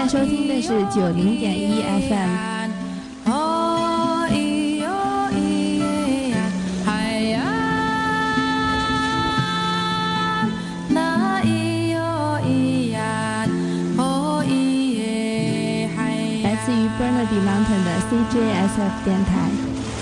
在收听的是90.1 FM。来自于 Burnaby Mountain 的 CJSF 电台。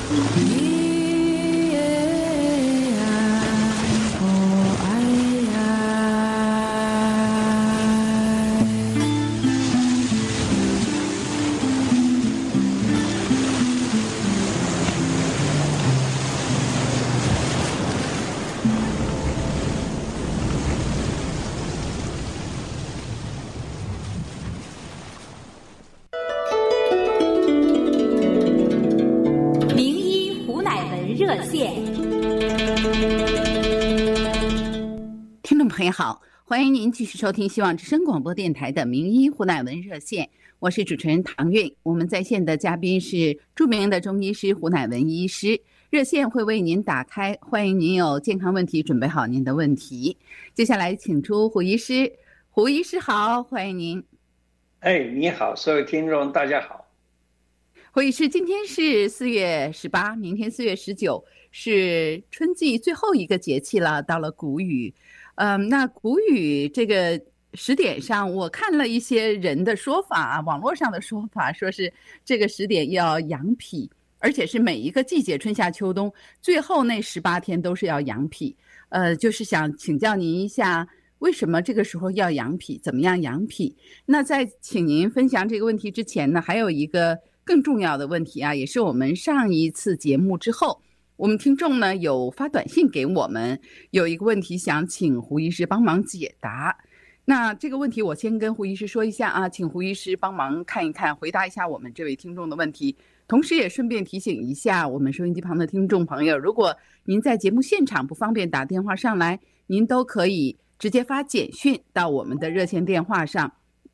听众朋友好，欢迎您继续收听希望之声广播电台的名医胡乃文热线，我是主持人唐韵。我们在线的嘉宾是著名的中医师胡乃文医师，热线会为您打开，欢迎您有健康问题准备好您的问题。接下来请出胡医师。胡医师好，欢迎您。 你好，所有听众大家好。 胡医师，今天是4月18，明天4月19，是春季最后一个节气了，到了谷雨。那谷雨这个时点上，我看了一些人的说法，网络上的说法，说是这个时点要养脾，而且是每一个季节，春夏秋冬，最后那18天都是要养脾。就是想请教您一下，为什么这个时候要养脾？怎么样养脾？那在请您分享这个问题之前呢，还有一个更重要的问题啊，也是我们上一次节目之后，我们听众呢有发短信给我们，有一个问题想请胡医师帮忙解答。那这个问题我先跟胡医师说一下啊，请胡医师帮忙看一看，回答一下我们这位听众的问题。同时也顺便提醒一下我们收音机旁的听众朋友，如果您在节目现场不方便打电话上来，您都可以直接发简讯到我们的热线电话上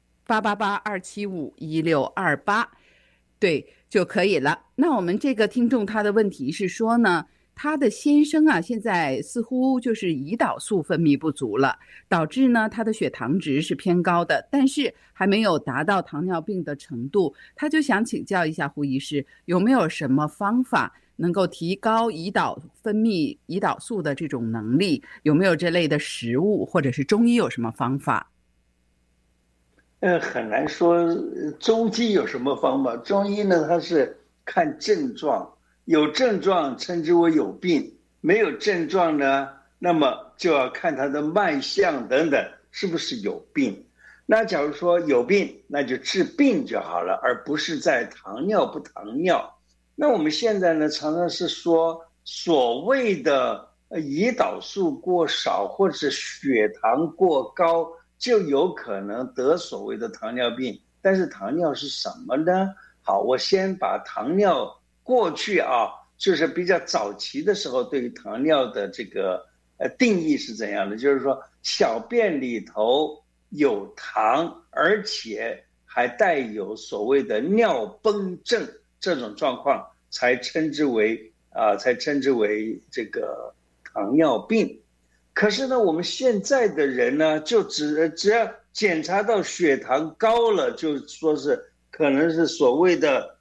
888-275-1628，对就可以了。那我们这个听众他的问题是说呢，他的先生啊，现在似乎就是胰岛素分泌不足了，导致呢他的血糖值是偏高的，但是还没有达到糖尿病的程度。他就想请教一下胡医师，有没有什么方法能够提高分泌胰岛素的这种能力？有没有这类的食物，或者是中医有什么方法？ 很难说中医有什么方法。中医呢，它是看症状，有症状称之为有病，没有症状呢，那么就要看它的脉象等等是不是有病。那假如说有病，那就治病就好了，而不是在糖尿不糖尿。那我们现在呢，常常是说所谓的胰岛素过少或者血糖过高，就有可能得所谓的糖尿病。但是糖尿是什么呢？好，我先把糖尿过去就是比较早期的时候对于糖尿的这个定义是怎样的，就是说小便里头有糖，而且还带有所谓的尿崩症，这种状况才称之为这个糖尿病。可是呢，我们现在的人呢，就只要检查到血糖高了，就说是可能是所谓的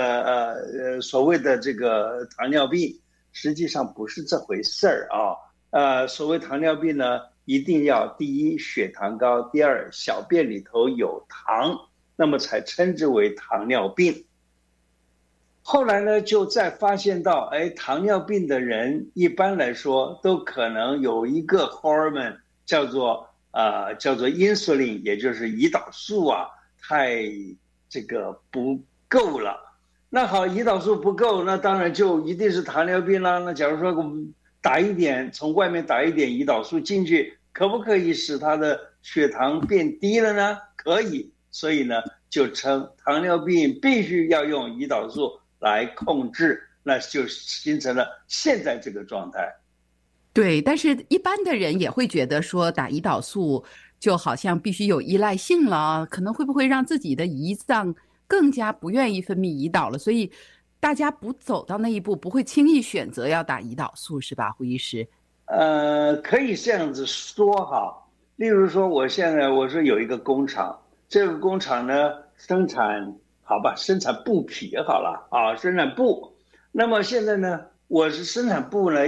这个糖尿病，实际上不是这回事儿啊。所谓糖尿病呢，一定要第一血糖高，第二小便里头有糖，那么才称之为糖尿病。后来呢，就再发现到，糖尿病的人一般来说都可能有一个 hormone 叫做 insulin， 也就是胰岛素太这个不够了。那好，胰岛素不够，那当然就一定是糖尿病啦。那假如说我们从外面打一点胰岛素进去，可不可以使他的血糖变低了呢？可以，所以呢，就称糖尿病必须要用胰岛素来控制，那就形成了现在这个状态。 对，但是一般的人也会觉得说打胰岛素就好像必须有依赖性了，可能会不会让自己的胰脏更加不愿意分泌胰岛了，所以大家不走到那一步，不会轻易选择要打胰岛素，是吧，胡医师？ 可以这样子说哈。例如说，我现在我说有一个工厂， 这个工厂呢生产布匹好了啊，生产布。那么现在呢，我是生产布呢，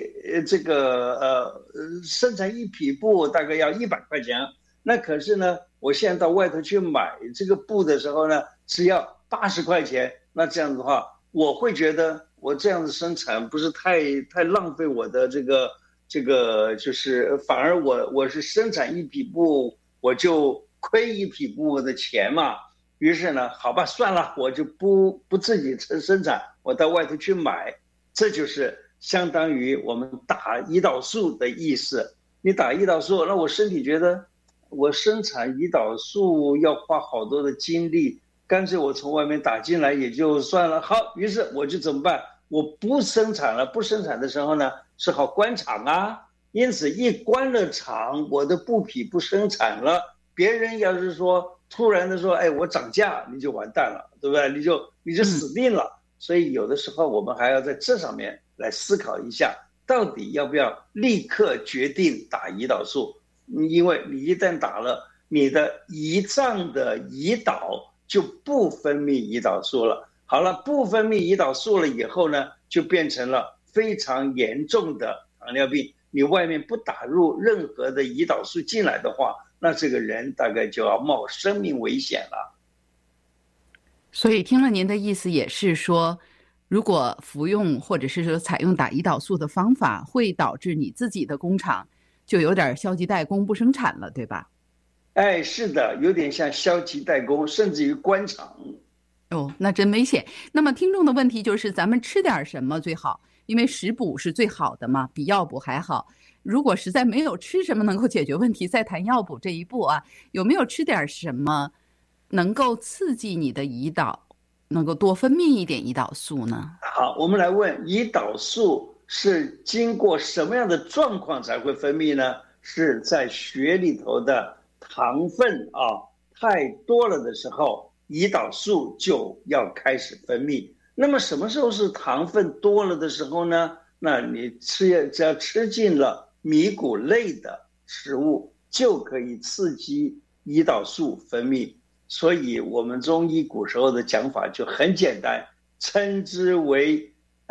生产一匹布大概要100块钱。那可是呢，我现在到外头去买这个布的时候呢，只要80块钱。那这样子的话，我会觉得我这样子生产不是太浪费我的这个，就是反而我是生产一匹布，我就亏一匹布的钱嘛。于是呢，好吧，算了，我就不自己生产，我到外头去买。这就是相当于我们打胰岛素的意思。你打胰岛素，那我身体觉得我生产胰岛素要花好多的精力，干脆我从外面打进来也就算了。好，于是我就怎么办？我不生产了。不生产的时候呢，是好关厂啊。因此一关了厂，我的布匹不生产了，别人要是说突然的说，哎，我涨价，你就完蛋了，对不对？你就死定了。所以有的时候我们还要在这上面来思考一下，到底要不要立刻决定打胰岛素。因为你一旦打了，你的胰脏的胰岛就不分泌胰岛素了。好了，不分泌胰岛素了以后呢，就变成了非常严重的糖尿病。你外面不打入任何的胰岛素进来的话，那这个人大概就要冒生命危险了。 所以听了您的意思也是说，如果服用或者是说采用打胰岛素的方法，会导致你自己的工厂就有点消极怠工不生产了，对吧？ 哎，是的，有点像消极怠工，甚至于关厂。 哦，那真危险。那么听众的问题就是，咱们吃点什么最好？因为食补是最好的嘛，比药补还好。如果实在没有吃什么能够解决问题，再谈药补这一步啊，有没有吃点什么能够刺激你的胰岛，能够多分泌一点胰岛素呢？ 好，我们来问，胰岛素是经过什么样的状况才会分泌呢？是在血里头的糖分太多了的时候，胰岛素就要开始分泌。那么什么时候是糖分多了的时候呢？那你只要吃进了米谷类的食物，就可以刺激胰岛素分泌。所以我们中医古时候的讲法就很简单，称之为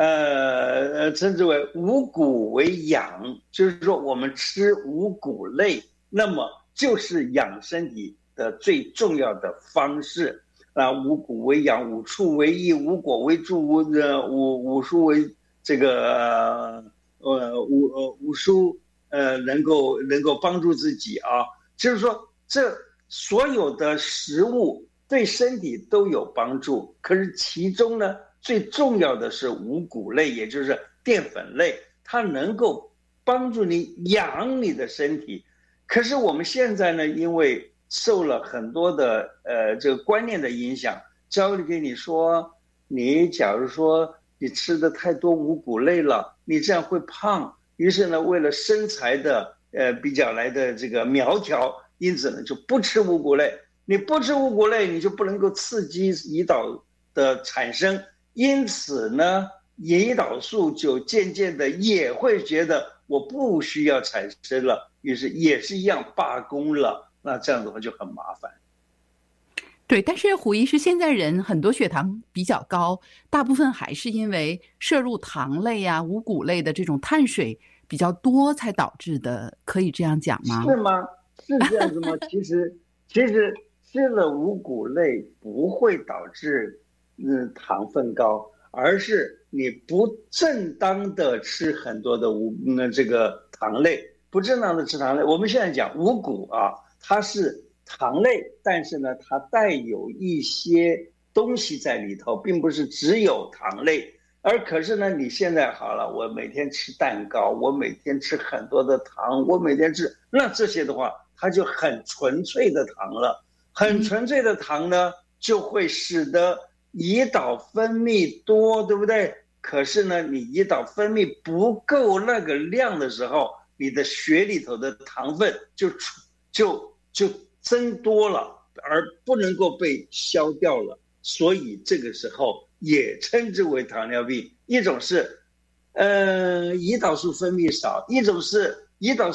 五谷为养，就是说我们吃五谷类，那么就是养身体的最重要的方式。五谷为养，五畜为益，五果为助，五蔬为这个五蔬能够帮助自己啊。就是说这所有的食物对身体都有帮助，可是其中呢最重要的是五谷类，也就是淀粉类，它能够帮助你养你的身体。可是我们现在呢，因为受了很多的这个观念的影响，教给你说，你假如说你吃的太多五谷类了，你这样会胖。于是呢，为了身材的比较来的这个苗条，因此呢就不吃五谷类。你不吃五谷类，你就不能够刺激胰岛的产生，因此呢，胰岛素就渐渐的也会觉得我不需要产生了，于是也是一样罢工了。那这样的话就很麻烦。 对，但是胡医师，现在人很多血糖比较高，大部分还是因为摄入糖类啊、五谷类的这种碳水比较多才导致的，可以这样讲吗？ 是吗？是这样子吗？其实吃了五谷类不会导致糖分高，而是你不正当的吃很多的这个糖类，不正当的吃糖类。我们现在讲五谷它是糖类，但是呢，它带有一些东西在里头，并不是只有糖类。可是呢，你现在好了，我每天吃蛋糕，我每天吃很多的糖，我每天吃，那这些的话，它就很纯粹的糖了。很纯粹的糖呢，就会使得胰岛分泌多，对不对？可是呢，你胰岛分泌不够那个量的时候，你的血里头的糖分就增多了，而不能够被消掉了。所以这个时候也称之为糖尿病。一种是胰岛素分泌少，一种是胰岛素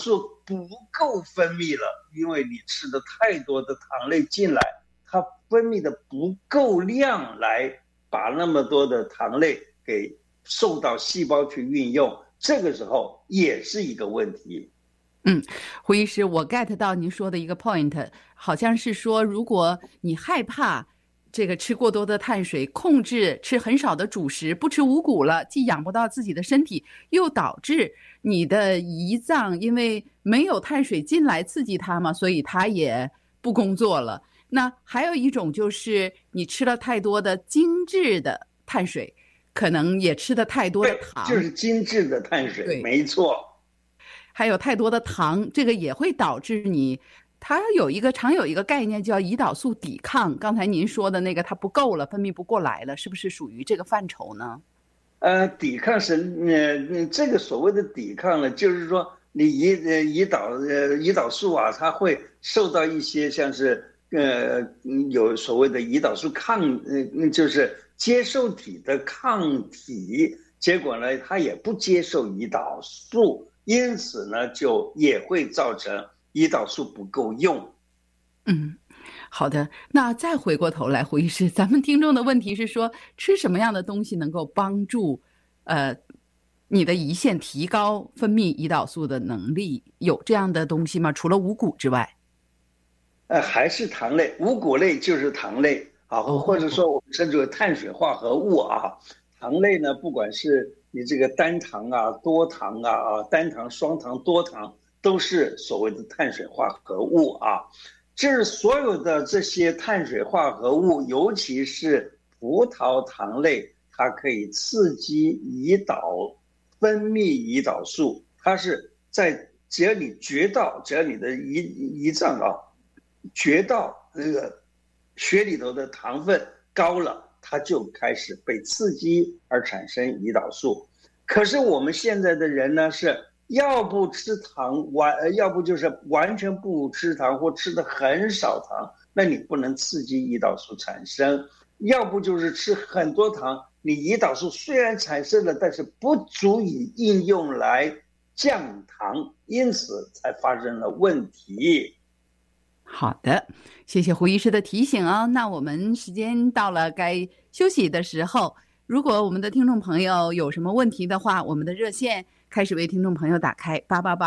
不够分泌了，因为你吃的太多的糖类进来，它分泌的不够量来把那么多的糖类给送到细胞去运用，这个时候也是一个问题。 胡医师，我 get 到您说的一个 point， 好像是说，如果你害怕这个吃过多的碳水，控制吃很少的主食，不吃五谷了，既养不到自己的身体，又导致你的胰脏因为没有碳水进来刺激它嘛，所以它也不工作了。那还有一种就是你吃了太多的精致的碳水，可能也吃的太多的糖， 就是精致的碳水，没错。 还有太多的糖，这个也会导致你，它常有一个概念叫胰岛素抵抗。刚才您说的那个它不够了，分泌不过来了，是不是属于这个范畴呢？ 抵抗是这个所谓的抵抗呢，就是说你胰岛素啊，它会受到一些像是有所谓的胰岛素就是接受体的抗体，结果呢它也不接受胰岛素。因此呢，就也会造成胰岛素不够用。 好的。那再回过头来，胡医师，咱们听众的问题是说，吃什么样的东西能够帮助你的胰腺提高分泌胰岛素的能力？有这样的东西吗？除了五谷之外？ 还是糖类，五谷类就是糖类啊，或者说我们称之为碳水化合物啊。糖类呢，不管是你这个单糖啊、多糖啊、单糖、双糖、多糖，都是所谓的碳水化合物啊。就是所有的这些碳水化合物，尤其是葡萄糖类，它可以刺激胰岛分泌胰岛素。它是只要你的胰脏啊觉到那个血里头的糖分高了，它就开始被刺激而产生胰岛素。可是我们现在的人呢，是要不吃糖，要不就是完全不吃糖，或吃的很少糖，那你不能刺激胰岛素产生；要不就是吃很多糖，你胰岛素虽然产生了，但是不足以应用来降糖，因此才发生了问题。 好的，谢谢胡医师的提醒啊。那我们时间到了该休息的时候，如果我们的听众朋友有什么问题的话，我们的热线开始为听众朋友打开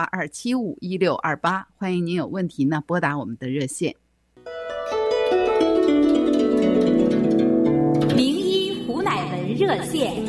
888-275-1628，欢迎您有问题呢拨打我们的热线。 名医胡乃文热线。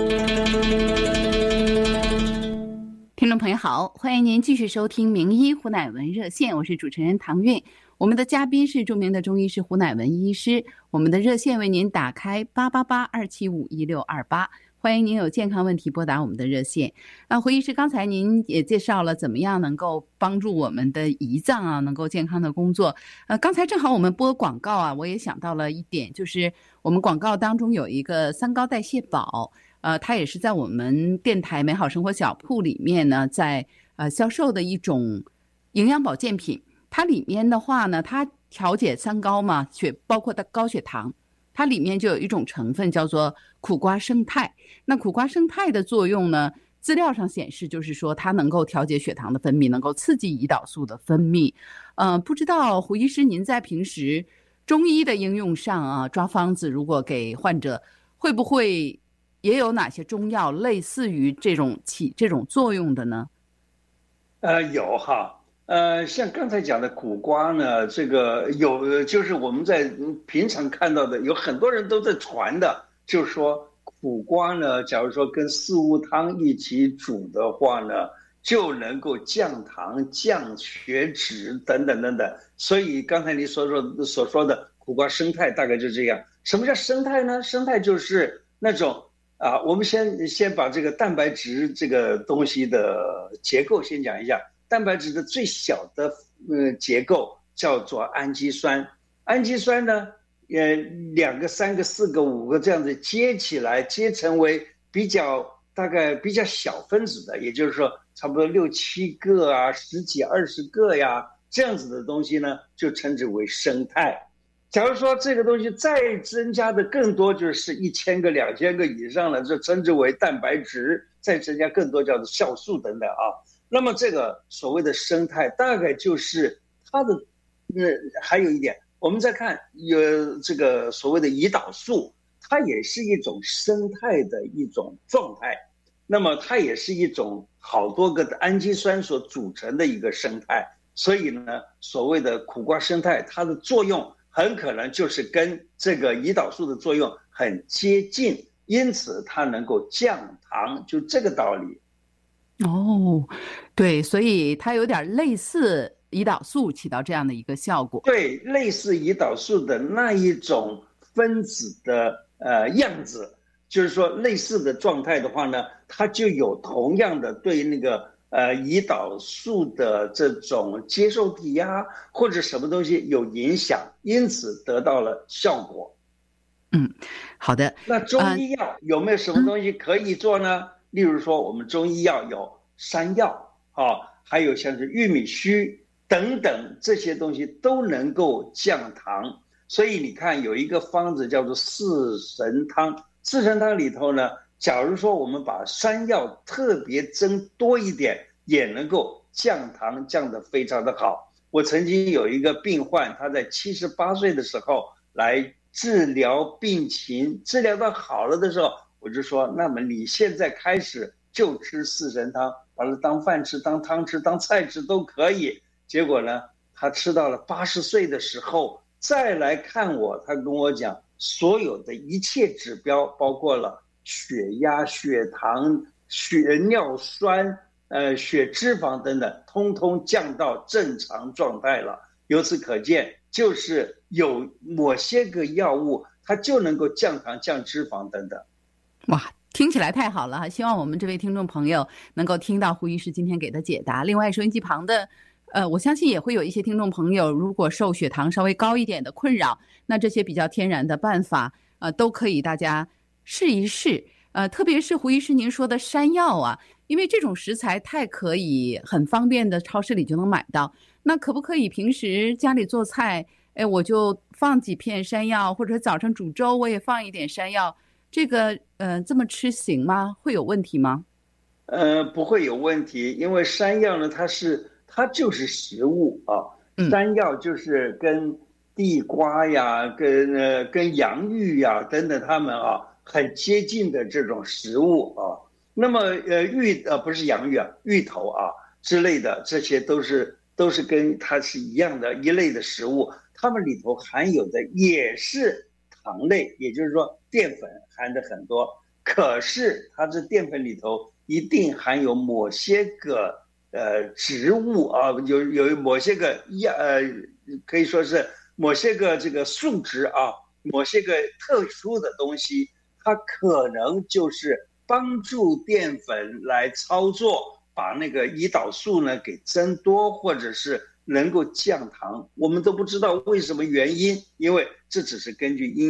听众朋友好，欢迎您继续收听名医胡乃文热线，我是主持人唐韵，我们的嘉宾是著名的中医师胡乃文医师，我们的热线为您打开888-275-1628，欢迎您有健康问题拨打我们的热线。胡医师，刚才您也介绍了怎么样能够帮助我们的胰脏啊能够健康的工作。刚才正好我们播广告啊，我也想到了一点，就是我们广告当中有一个三高代谢宝。它也是在我们电台美好生活小铺里面呢，在销售的一种营养保健品。它里面的话呢，它调节三高嘛，包括的高血糖，它里面就有一种成分叫做苦瓜胜肽。那苦瓜胜肽的作用呢，资料上显示就是说它能够调节血糖的分泌，能够刺激胰岛素的分泌。不知道胡医师您在平时中医的应用上啊，抓方子如果给患者，会不会也有哪些中药类似于起这种作用的呢？ 有哈，像刚才讲的苦瓜呢，这个就是我们在平常看到的，有很多人都在传的，就是说苦瓜呢，假如说跟四物汤一起煮的话呢，就能够降糖、降血脂等等等等。所以刚才你所说的苦瓜胜肽大概就这样。什么叫胜肽呢？胜肽就是那种我们先把这个蛋白质这个东西的结构先讲一下。蛋白质的最小的结构叫做氨基酸。氨基酸呢，2个、3个、4个、5个这样子接起来，接成为大概比较小分子的，也就是说差不多6、7个啊，10几、20个呀，这样子的东西呢，就称之为胜肽。假如说这个东西再增加的更多，就是1000个、2000个以上了，这称之为蛋白质，再增加更多叫做酵素等等啊。 那么这个所谓的生态，大概就是它的，还有一点，我们再看有这个所谓的胰岛素，它也是一种生态的一种状态，那么它也是一种好多个的氨基酸所组成的一个生态，所以呢，所谓的苦瓜生态，它的作用很可能就是跟这个胰岛素的作用很接近，因此它能够降糖，就这个道理。 哦，对，所以它有点类似胰岛素起到这样的一个效果。 对，类似胰岛素的那一种分子的样子，就是说类似的状态的话呢，它就有同样的对那个胰岛素的这种接受体呀，或者什么东西有影响，因此得到了效果。 好的。 那中医药有没有什么东西可以做呢？例如说，我们中医药有山药还有像是玉米须等等这些东西都能够降糖。所以你看，有一个方子叫做四神汤，四神汤里头呢，假如说我们把山药特别增多一点，也能够降糖，降得非常的好。我曾经有一个病患，他在78岁的时候来治疗病情，治疗到好了的时候，我就说，那么你现在开始就吃四神汤，把它当饭吃、当汤吃、当菜吃都可以。结果呢，他吃到了80岁的时候再来看我，他跟我讲，所有的一切指标，包括了血压、血糖、血尿酸、血脂肪等等，通通降到正常状态了。由此可见，就是有某些个药物，它就能够降糖、降脂肪等等。 哇，听起来太好了！希望我们这位听众朋友能够听到胡医师今天给的解答。另外，收音机旁的我相信也会有一些听众朋友，如果受血糖稍微高一点的困扰，那这些比较天然的办法都可以大家试一试。特别是胡医师您说的山药啊，因为这种食材太可以很方便的超市里就能买到。那可不可以平时家里做菜，我就放几片山药，或者早上煮粥我也放一点山药，这个这么吃行吗？会有问题吗？ 不会有问题，因为山药呢，它就是食物啊。山药就是跟地瓜呀、跟洋芋呀等等，它们很接近的这种食物啊。那么不是洋芋啊，芋头之类的，这些都是跟它是一样的一类的食物，它们里头含有的也是糖类，也就是说淀粉含的很多，可是它这淀粉里头一定含有某些个植物有某些个可以说是某些个这个树脂某些个特殊的东西，它可能就是帮助淀粉来操作，把那个胰岛素呢给增多，或者是能够降糖，我们都不知道为什么原因，因为这只是根据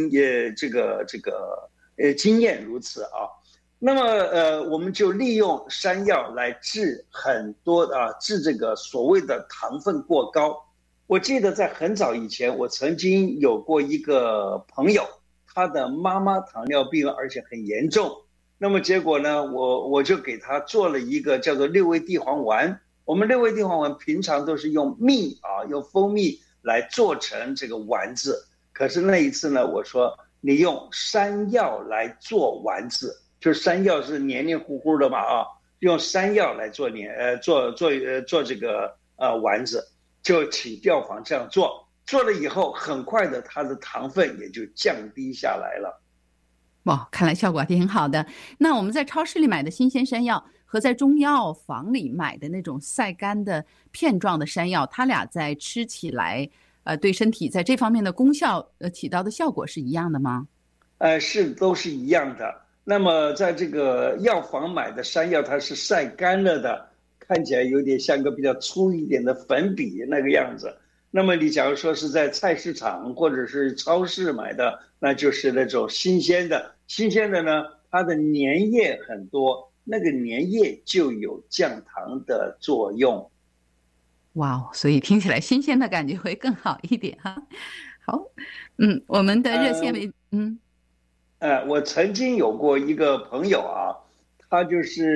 经验如此那么我们就利用山药来治很多治这个所谓的糖分过高。我记得在很早以前，我曾经有过一个朋友，他的妈妈糖尿病，而且很严重。那么结果呢，我就给他做了一个叫做六味地黄丸。我们六味地黄丸平常都是用蜜用蜂蜜来做成这个丸子，可是那一次呢，我说你用山药来做丸子，就是山药是黏黏糊糊的嘛用山药来做这个丸子，就请药房这样做了以后，很快的它的糖分也就降低下来了。 哇，看来效果还挺好的。那我们在超市里买的新鲜山药和在中药房里买的那种晒干的片状的山药，它俩在吃起来对身体在这方面的功效起到的效果是一样的吗？ 都是一样的。那么在这个药房买的山药，它是晒干了的，看起来有点像个比较粗一点的粉笔那个样子。那么你假如说是在菜市场或者是超市买的，那就是那种新鲜的呢，它的粘液很多，那个粘液就有降糖的作用。 哇，所以听起来新鲜的感觉会更好一点哈。好，我们的热线我曾经有过一个朋友他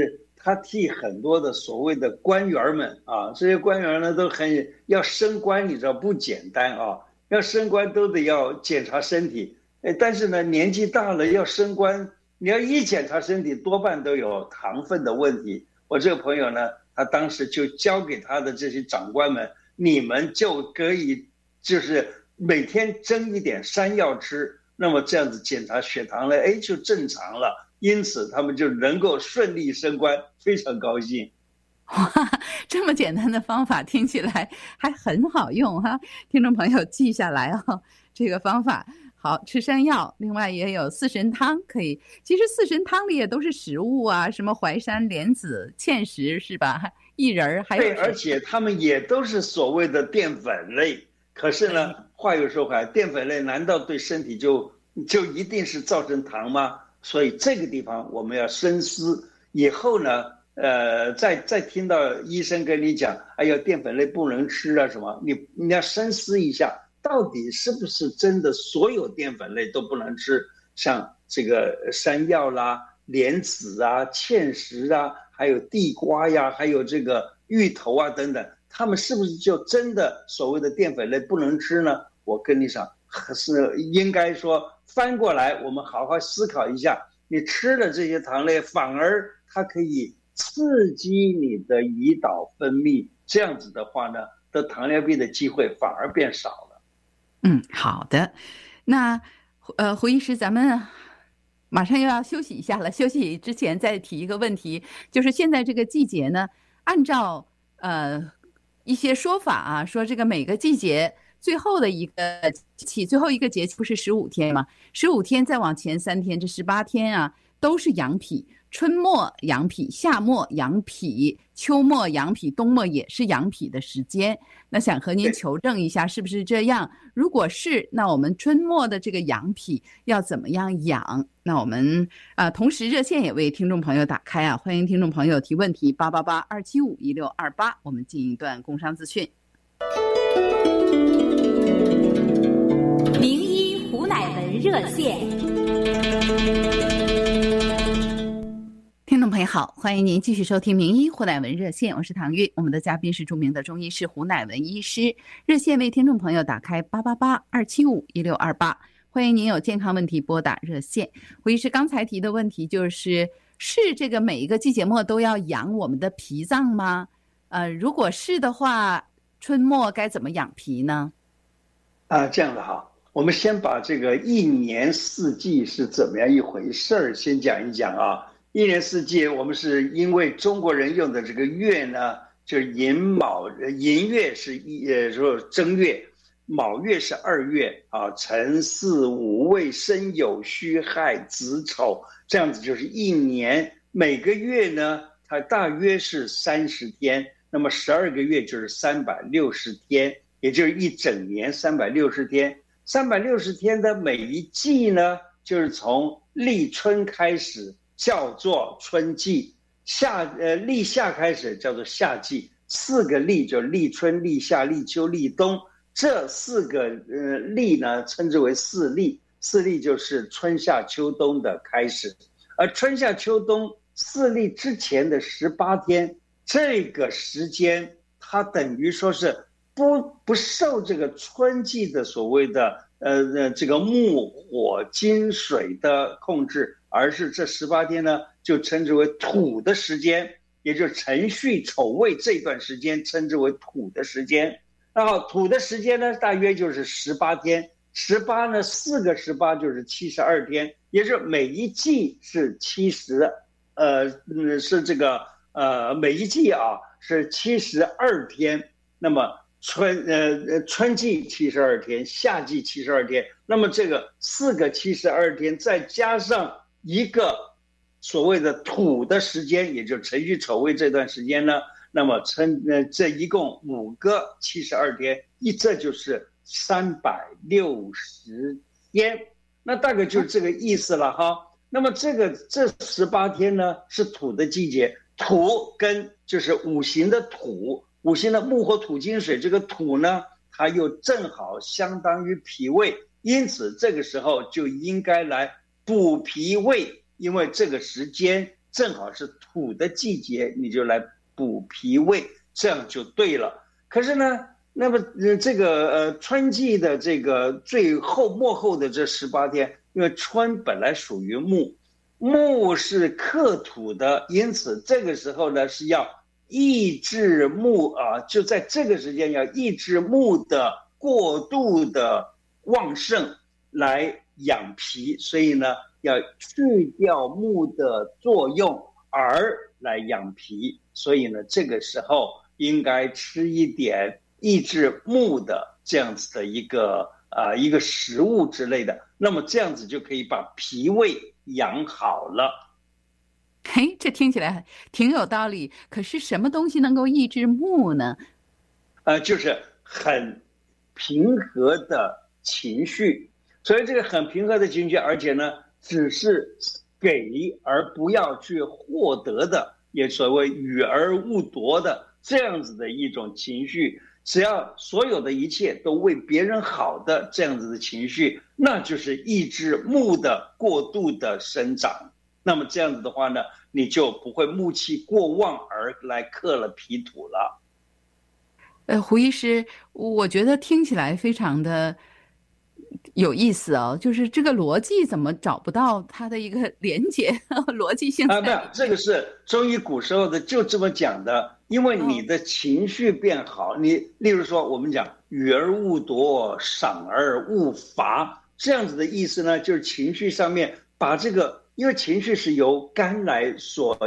他替很多的所谓的官员们啊，这些官员呢都很要升官，你知道不简单啊，要升官都得要检查身体，但是呢年纪大了要升官，你要一检查身体多半都有糖分的问题。我这个朋友呢，他当时就交给他的这些长官们，你们就可以就是每天蒸一点山药吃，那么这样子检查血糖呢，就正常了。因此他们就能够顺利升官，非常高兴。 哇，这么简单的方法听起来还很好用哈，听众朋友记下来哦，这个方法。好，吃山药，另外也有四神汤可以。其实四神汤里也都是食物啊，什么淮山、莲子、芡实是吧？薏仁还有。 对，而且他们也都是所谓的淀粉类。可是呢，话又说回来，淀粉类难道对身体就一定是造成糖吗？所以这个地方我们要深思。以后呢，再听到医生跟你讲，哎呀，淀粉类不能吃啊什么，你要深思一下，到底是不是真的所有淀粉类都不能吃？像这个山药啦、莲子啊、芡实啊，还有地瓜呀，还有这个芋头啊等等，他们是不是就真的所谓的淀粉类不能吃呢？我跟你讲，是应该说翻过来，我们好好思考一下，你吃了这些糖类，反而它可以刺激你的胰岛分泌，这样子的话呢，得糖尿病的机会反而变少了。 好的。那胡医师，咱们马上又要休息一下了。休息之前再提一个问题，就是现在这个季节呢，按照一些说法啊，说这个每个季节最后一个节气不是15天吗？15天再往前3天，这18天啊都是阳脾。春末阳脾，夏末阳脾，秋末阳脾，冬末也是阳脾的时间。那想和您求证一下，是不是这样？如果是，那我们春末的这个阳脾要怎么样养？那我们同时热线也为听众朋友打开啊，欢迎听众朋友提问题，888-275-1628。我们进一段工商资讯。 名医胡乃文热线。 听众朋友好，欢迎您继续收听名医胡乃文热线，我是唐玉，我们的嘉宾是著名的中医师胡乃文医师。热线为听众朋友打开888-275-1628，欢迎您有健康问题拨打热线。胡医师刚才提的问题是这个每一个季节末都要养我们的脾脏吗？如果是的话，春末该怎么养脾呢？ 这样的哈，我们先把这个一年四季是怎么样一回事儿先讲一讲啊。一年四季，我们是因为中国人用的这个月呢，就是寅月是说正月，卯月是2月啊，辰巳午未申酉戌亥子丑，这样子就是一年。每个月呢，它大约是30天，那么12个月就是360天，也就是一整年360天。360天的每一季呢，就是从立春开始叫做春季，立夏开始叫做夏季，4个立就立春、立夏、立秋、立冬，这4个立呢称之为4立，4立就是春夏秋冬的开始。而春夏秋冬4立之前的18天，这个时间它等于说是不受这个春季的所谓的这个木火金水的控制，而是这18天呢就称之为土的时间，也就是辰戌丑未这段时间称之为土的时间。然后土的时间呢大约就是18天，18呢4个18就是72天，也就是每一季是70，是这个每一季啊是72天。那么春季72天，夏季72天，那么这个4个72天再加上一个所谓的土的时间，也就是辰戌丑未这段时间呢，那么这一共5个72天，这就是360天，那大概就是这个意思了哈。那么这18天呢是土的季节，土跟就是五行的土，五行的木火土金水，这个土呢它又正好相当于脾胃，因此这个时候就应该来补脾胃，因为这个时间正好是土的季节，你就来补脾胃，这样就对了。可是呢，那么这个春季的这个最后末后的这18天，因为春本来属于木，木是克土的，因此这个时候呢是要抑制木啊，就在这个时间要抑制木的过度的旺盛来养脾，所以呢要去掉木的作用而来养脾，所以呢这个时候应该吃一点抑制木的这样子的一个食物之类的，那么这样子就可以把脾胃养好了。 嘿，这听起来挺有道理。可是什么东西能够抑制木呢？ 就是很平和的情绪。所以这个很平和的情绪，而且呢，只是给而不要去获得的，也所谓予而勿夺的这样子的一种情绪。只要所有的一切都为别人好的这样子的情绪，那就是抑制木的过度的生长。那么这样子的话呢，你就不会木气过旺而来克了脾土了。 胡医师，我觉得听起来非常的有意思哦，就是这个逻辑怎么找不到它的一个连结逻辑性？ 没有，这个是中医古时候的就这么讲的，因为你的情绪变好，你例如说我们讲予而勿夺，赏而勿罚，这样子的意思呢，就是情绪上面把这个，因为情绪是由肝来所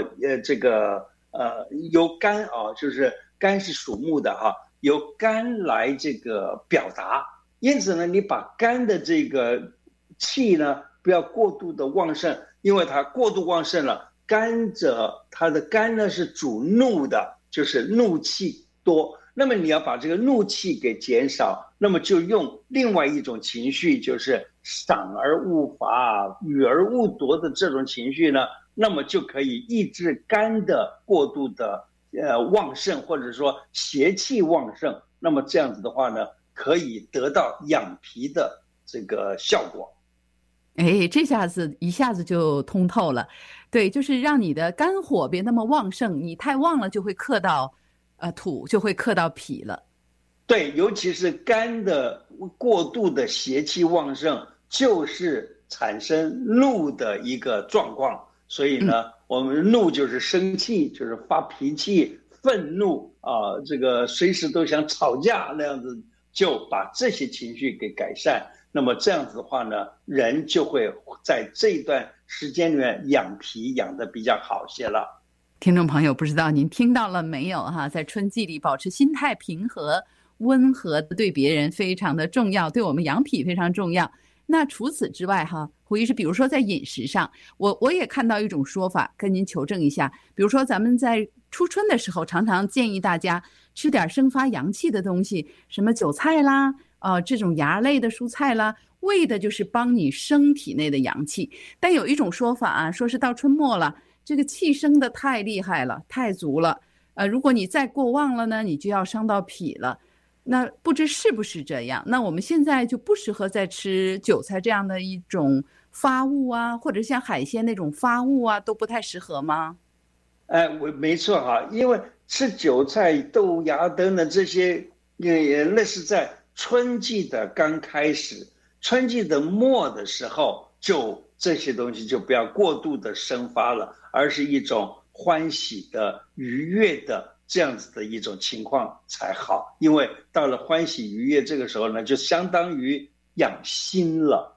由肝啊，就是肝是属木的哈，由肝来这个表达。因此呢，你把肝的这个气呢不要过度的旺盛，因为它过度旺盛了，它的肝呢是主怒的，就是怒气多。那么你要把这个怒气给减少，那么就用另外一种情绪，就是赏而勿罚、予而勿夺的这种情绪呢，那么就可以抑制肝的过度的旺盛，或者说邪气旺盛。那么这样子的话呢，可以得到养脾的这个效果。 哎，这下子一下子就通透了。对，就是让你的肝火别那么旺盛，你太旺了就会克到土，就会克到脾了。 对，尤其是肝的过度的邪气旺盛，就是产生怒的一个状况。所以呢，我们怒就是生气，就是发脾气、愤怒啊，这个随时都想吵架那样子，就把这些情绪给改善。那么这样子的话呢，人就会在这一段时间里面养脾养得比较好些了。 听众朋友，不知道您听到了没有哈？在春季里保持心态平和、温和的对别人非常的重要，对我们养脾非常重要。那除此之外哈，胡医师，比如说在饮食上，我也看到一种说法，跟您求证一下。比如说咱们在初春的时候，常常建议大家吃点生发阳气的东西，什么韭菜啦，这种芽类的蔬菜啦，为的就是帮你生体内的阳气。但有一种说法啊，说是到春末了，这个气生的太厉害了，太足了，如果你再过旺了呢，你就要伤到脾了。那不知是不是这样？那我们现在就不适合再吃韭菜这样的一种发物啊，或者像海鲜那种发物啊，都不太适合吗？ 我没错哈，因为吃韭菜、豆芽等等这些，那是在春季的刚开始，春季的末的时候，就这些东西就不要过度的生发了，而是一种欢喜的、愉悦的这样子的一种情况才好。因为到了欢喜愉悦这个时候呢，就相当于养心了。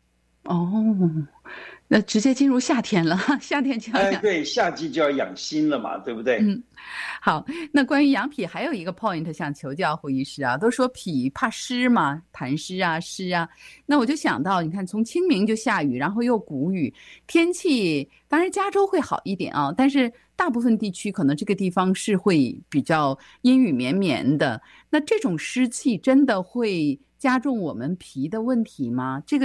那直接进入夏天了，夏天就要养对，夏季就要养心了嘛，对不对？ 好，那关于养脾还有一个 point 想求教胡医师啊，都说脾怕湿嘛，痰湿啊、湿啊，那我就想到，你看从清明就下雨，然后又谷雨，天气当然加州会好一点啊，但是大部分地区可能这个地方是会比较阴雨绵绵的，那这种湿气真的会加重我们脾的问题吗？这个